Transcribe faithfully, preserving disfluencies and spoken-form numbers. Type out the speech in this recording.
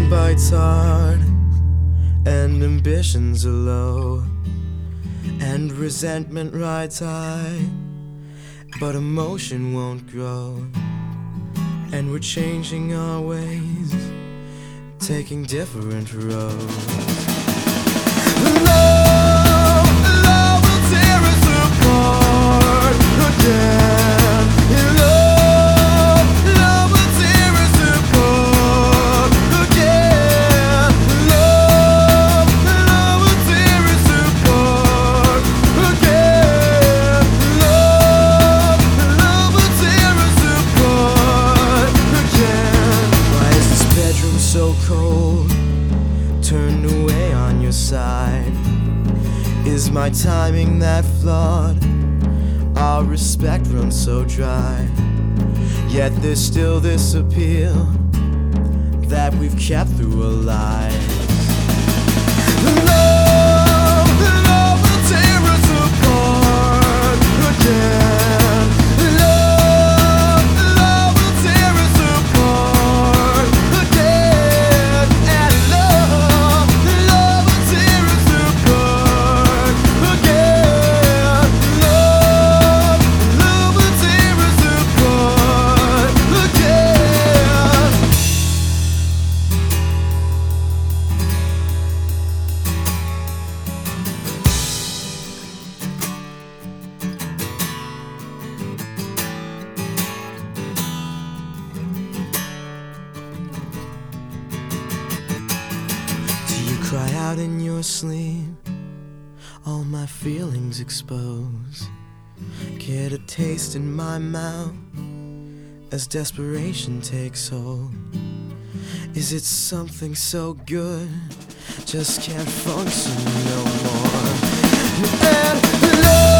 Pain bites hard, and ambitions are low, and resentment rides high, but emotion won't grow. And we're changing our ways, taking different roads. Love, love will tear us apart again. Love, love will tear us apart again. Love, love will tear us apart again. Love, love will tear us apart again. Why is this bedroom so cold? Turned away on your side. Is my timing that flawed? Our respect runs so dry. Yet there's still this appeal that we've kept through a lie. Love, love will tear us apart again. Love, love will tear us apart again. And love, love will tear us apart again. Love, love will tear us apart again. Do you cry out in your sleep? All my feelings exposed. Get a taste in my mouth as desperation takes hold. Is it something so good? Just can't function no more. And love